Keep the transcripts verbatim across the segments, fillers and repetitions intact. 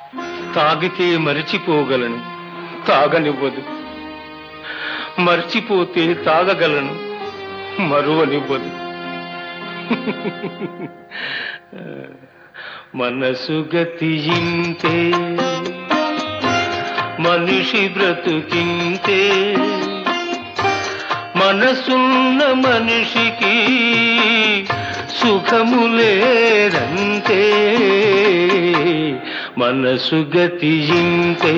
తాగితే మరిచిపోగలను, తాగనివ్వదు. మర్చిపోతే తాగగలను, మరువనివ్వదు. మనసు గతియింతే, మనిషి బ్రతుకింతే. మనసున్న మనిషికి సుఖము లేదంతే. మనసు గతియింతే,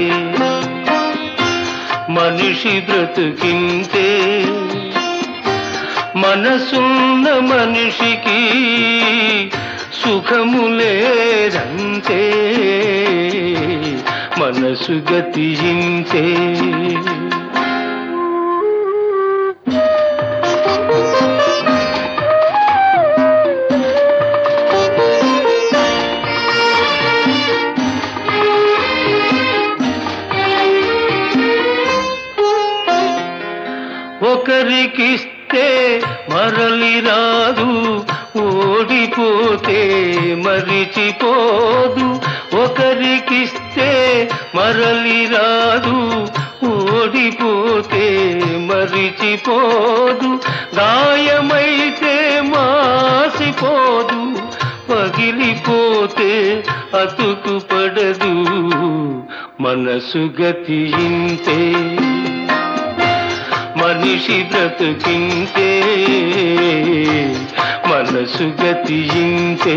మనిషి బ్రతుకింతే. మనసున్న మనిషికి సుఖము లేదంతే. మనసు గతియింతే. ఒకరికిస్తే మరలి రాదు, ఓడిపోతే మరిచిపోదు. ఒకరికిస్తే మరలి రాదు, ఓడిపోతే మరిచిపోదు. గాయమైతే మాసిపోదు, పగిలిపోతే అతుకు పడదు. మనసు గతియింతే, మనిషి బ్రతుకింతే. మనసు గతియింతే.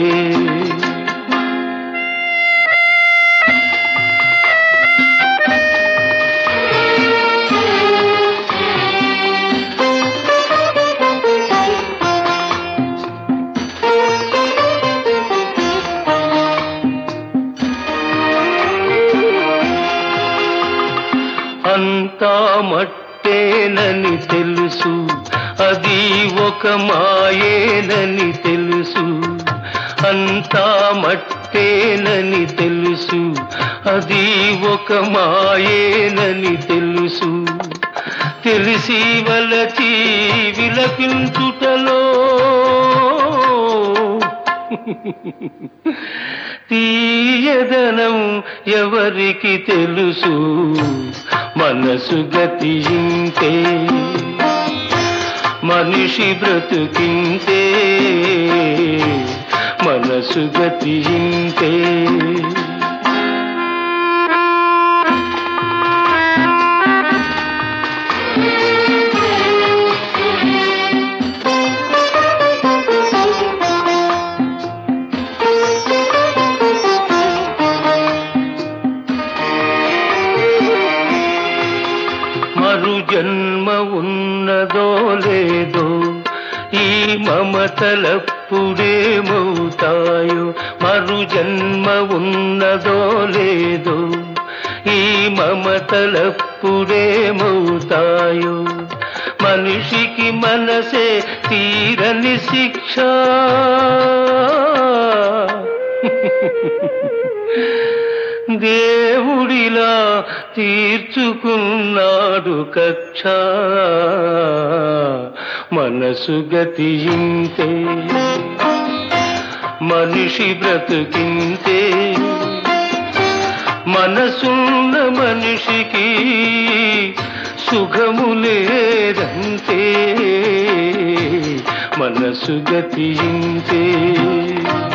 అంతా మట్టేనని తెలుసు, అది ఒక మాయేనని తెలుసు. అంతా మట్టేనని తెలుసు, అది ఒక మాయేనని తెలుసు. తెలిసి వలచి విలపించుటలో తీయదనం ఎవరికి తెలుసు. మనసు గతియింతే, మనిషి బ్రతుకింతే. మనసు గతియింతే. మరు జన్మ ఉన్నదో లేదో, ఈ మమతలప్పుడేమవుతాయో. మరు జన్మ ఉన్నదో లేదో, ఈ మమతలప్పుడేమవుతాయో. మనిషికి మనసే తీరని శిక్ష, దేవుడిలా తీర్చుకున్నాడు కక్ష. మనసు గతియింతే, మనిషి బ్రతుకింతే. మనసున్న మనిషికి సుఖము లేదంతే. మనసు గతియింతే.